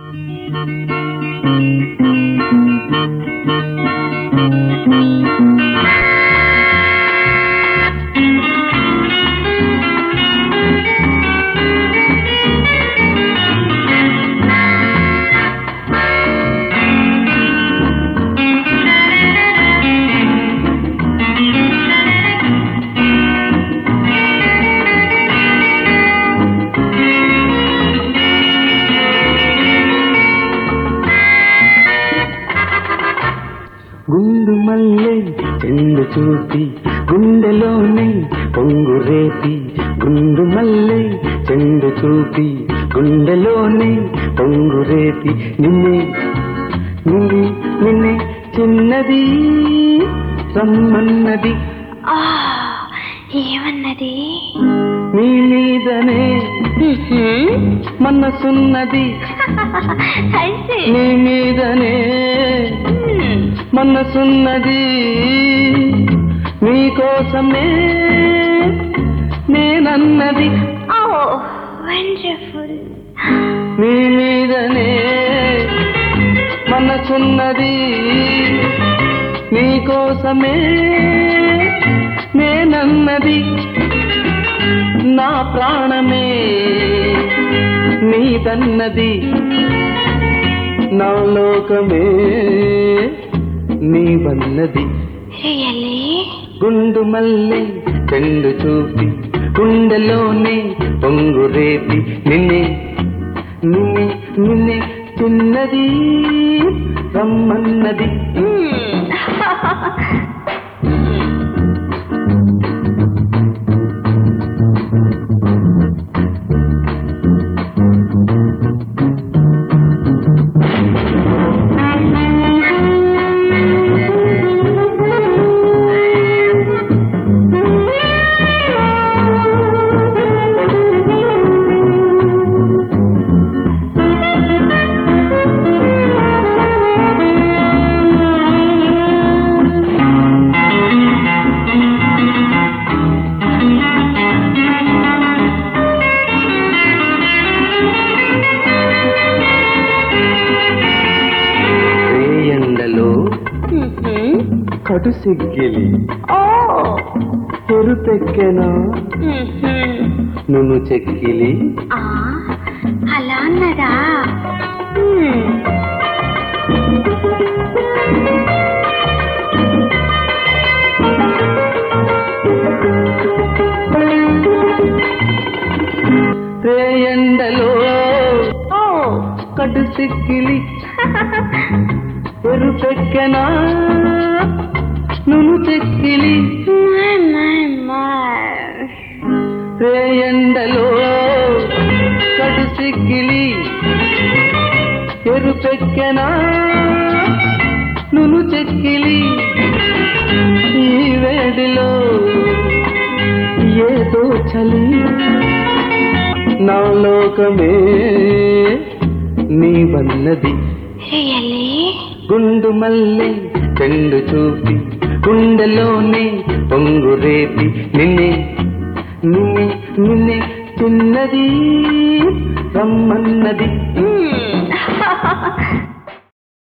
గుండు మల్లె చెండు చూపి గుండెలోనే పొంగు రేపి గుండు మల్లె చెండు చూపి గుండెలోనే పొంగు రేపి నిన్నే నిన్నే నిన్నే చిన్నది రమ్మన్నది ఏమన్నది? నీ మీదనే మనసున్నది నీ మీదనే మనసున్నది నీకోసమే నేనన్నది వండర్ఫుల్. నీ మీదనే మనసున్నది నీకోసమే నేనన్నది నా ప్రాణమే నీదన్నది నా లోకమే నీవన్నది. రియల్లీ? గుండు మల్లె చెండు చూపి గుండెలోనే పొంగు రేపి నిన్నే నిన్నే నిన్నే చిన్నది రమ్మన్నది. కటు సిగ్గిలి ఎరుపెక్కెనా నును చెక్కిలి అలా అన్నదా? రేయండలో కటు సిగ్గిలి ఎరుపెక్కెనా నును చెక్కిలి రేయండలో కడు సిగ్గిలి ఎరుపెక్కెనా నును చెక్కిలి ఈ వేడిలో ఏదో చలి నా లోకమే నీవన్నది. గుండు మల్లె చెండు చూపి గుండెలోనే పొంగు రేపి నిన్నే నిన్నే నిన్నే చిన్నది రమ్మన్నది.